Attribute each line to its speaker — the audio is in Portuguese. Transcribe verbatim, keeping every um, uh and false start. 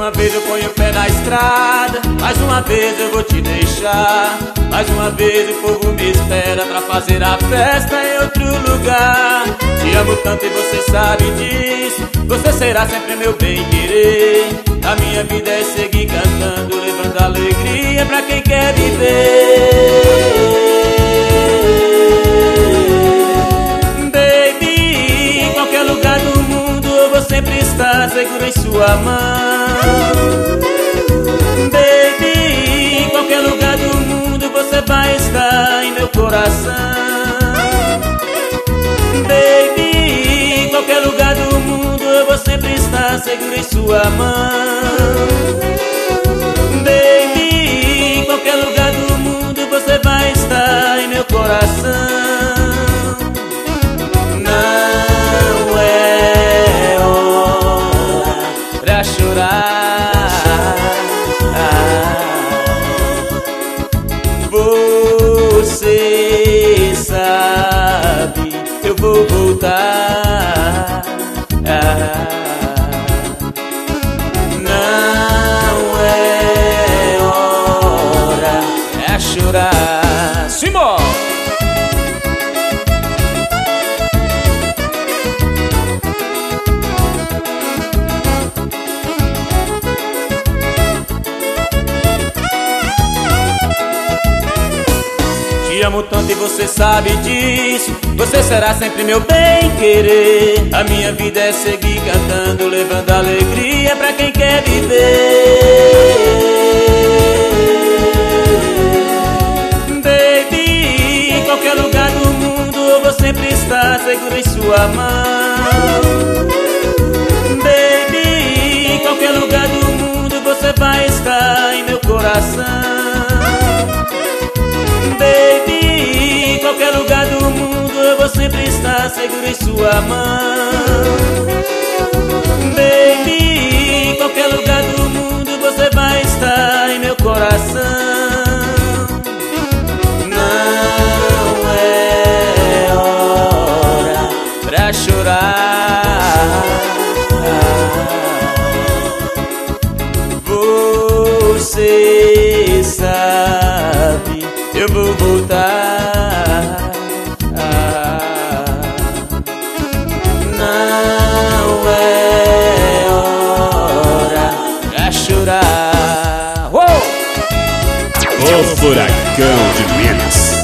Speaker 1: uma vez eu ponho o pé na estrada, mais uma vez eu vou te deixar. Mais uma vez o povo me espera pra fazer a festa em outro lugar. Te amo tanto e você sabe disso, você será sempre meu bem-querer. A minha vida é seguir cantando, levando alegria pra quem quer viver. Baby, em qualquer lugar do mundo eu vou sempre estar seguro em sua mão. Baby, em qualquer lugar do mundo você vai estar em meu coração. Baby, em qualquer lugar do mundo eu vou sempre estar seguro em sua mão. Baby, em qualquer lugar do mundo você vai estar em meu coração. Não é hora pra chorar. Você sabe, eu vou voltar. Não é hora pra chorar. Simão! Te amo tanto e você sabe disso, você será sempre meu bem-querer. A minha vida é seguir cantando, levando alegria pra quem quer viver. Baby, em qualquer lugar do mundo eu vou sempre estar seguro em sua mão. Baby, em qualquer lugar do mundo você vai estar em meu coração. Baby, em qualquer lugar do mundo eu vou sempre estar seguro em sua mão. Baby, em qualquer lugar do mundo você vai estar em meu coração. Não é hora pra chorar. Você sabe, eu vou voltar. Não é hora pra chorar. Uou!
Speaker 2: O Furacão de Minas.